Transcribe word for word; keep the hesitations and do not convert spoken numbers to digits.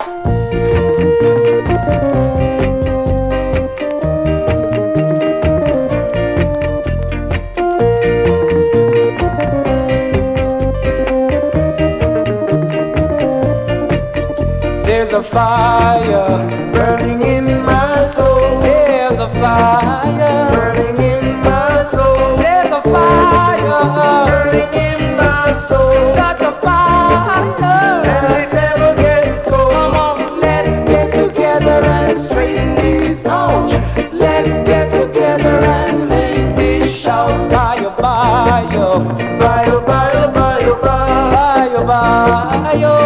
There's a fire burning in my soul. There's a fire burning in my soul. There's a fire burning in my soul. Such a fire, and it never gets cold. Come on, let's get together and straighten this out. Let's get together and make this shout. Fire, fire, fire, fire, fire, fire, fire.